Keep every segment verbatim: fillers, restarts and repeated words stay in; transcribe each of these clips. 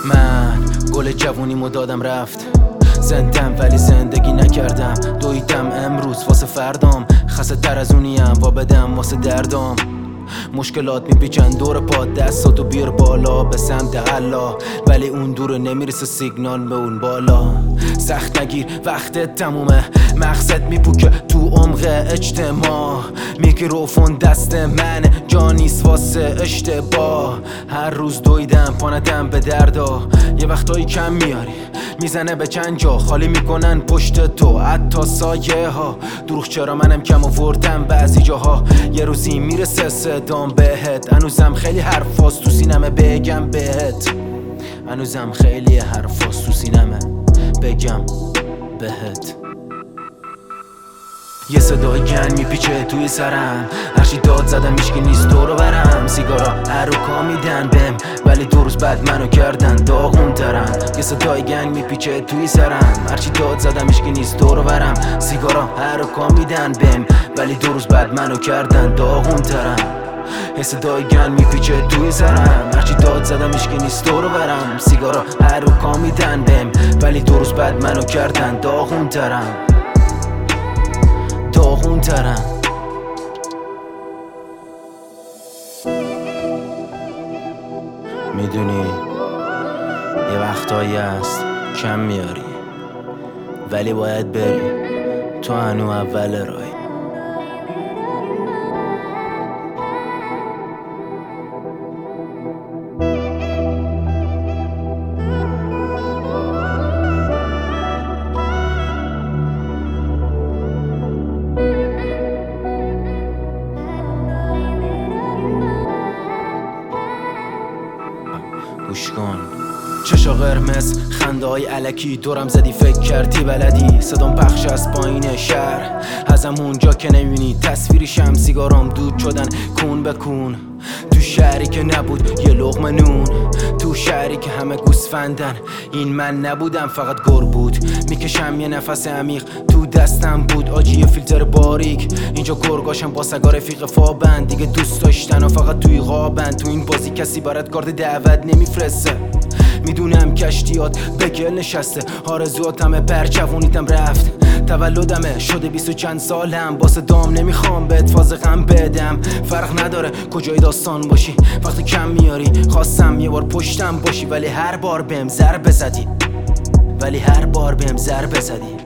من گل جوونیمو دادم رفت، زندم ولی زندگی نکردم. دویدم امروز واسه فردام، خسته تر از اونیم وا بدم واسه دردام. مشکلات میپیچن دور پا، دستاتو بیار بالا به سمت حلا، ولی اون دوره نمیرسه سیگنال به اون بالا. سخت نگیر وقتت تمومه، مقصد میپوکه تو عمق اجتماع. میکروفون دست منه، جا نیست واسه اشتباه. هر روز دویدم پاندم به دردا، یه وقتایی کم میاری میزنه به چند جا، خالی میکنن پشت تو حتی سایه ها. دروغ چرا منم کم آوردم بعضی جاها، یه روزی میرسه صدام بهت. هنوزم خیلی حرفاست تو سینمه بگم بهت، هنوزم خیلی حرفاست تو سینمه بگم بهت. یه صدای گن میپیچه توی سرم، هرچی داد زدم هیچکی نیست دورو برم. سیگارا عروکا میدن بهم، ولی دو روز بعد منو کردن داغون ترم. یه صدای گنگ میپیچه توی سرم، هرچی داد زدم هیچکی نیست دورو برم. سیگارا عروکا میدن بهم، ولی دو روز بعد منو کردن داغون ترم. یه صدای گن میپیچه توی سرم، هرچی داد زدم هیچکی نیست دورو برم. سیگارا عروکا میدن بهم، ولی دو روز بعد منو کردن داغون ترم داغون ترم. میدونی یه وقتایی هست کم میاری، ولی باید بری، تو هنو اول راهی. گوش کن، چشا قرمز، خنده های علکی، دورم زدی فکر کردی بلدی. صدام پخش از پایین شهر، ازم اونجا که نمیبینی تصویری شم. سیگارام دود شدن کون به کون، تو شهری که نبود یه لقمه نون. تو شهری که همه گوسفندن، این من نبودم فقط گر بود. میکشم یه نفس عمیق، تو دستم بود آجی یه فیلتر باریک. اینجا گرگاشم با سگا رفیق فابن، دیگه دوست داشتن و فقط توی غابن. تو این بازی کسی برات کارت دعوت نمیفرسته، میدونم کشتیات به گل نشسته. آرزواتمه پر جوونیتم رفت، تولدمه شده بیست و چند سالم. با صدام نمیخوام بهت فاز غم بدم، فرق نداره کجای داستان باشی. وقتی کم میاری خواستم یه بار پشتم باشی، ولی هر بار بهم ضربه زدی، ولی هر بار بهم ضربه زدی.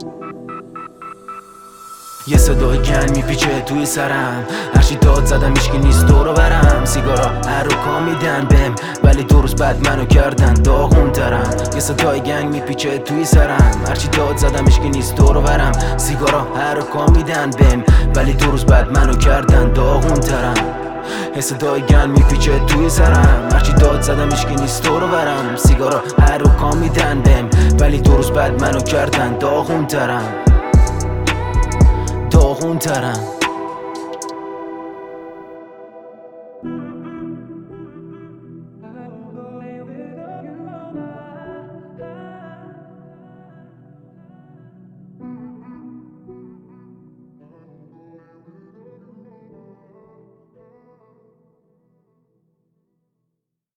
یه صدای گن میپیچه توی سرم، هرچی داد زدم هیچکی نیست دورو برم. سیگارا عروکا میدن بهم، ولی دو روز بعد منو کردن داغون ترم. یه صدای گنگ میپیچه توی سرم، هرچی داد زدم هیچکی نیست دورو برم. سیگارا عروکا میدن بهم، ولی دو روز بعد منو کردن داغون ترم. یه صدای گن میپیچه توی سرم، هرچی داد زدم هیچکی نیست دورو برم. سیگارا عروکا میدن بهم، ولی دو روز بعد منو کردن داغون ترم داغون ترم.